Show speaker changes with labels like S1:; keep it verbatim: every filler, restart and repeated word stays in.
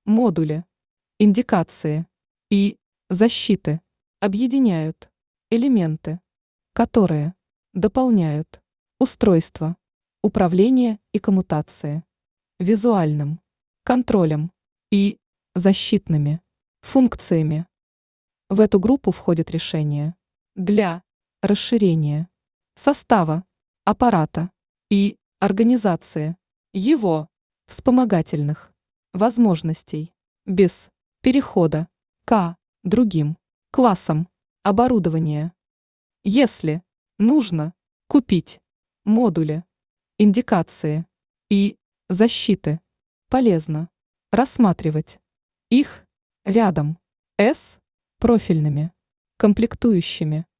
S1: модули, индикации и защиты объединяют элементы, которые дополняют устройство, управление и коммутации, визуальным контролем и защитными функциями. В эту группу входят решения для расширения состава аппарата и организации его вспомогательных возможностей без перехода к другим классам оборудования. Если нужно купить модули, индикации и защиты, полезно рассматривать их рядом с профильными комплектующими.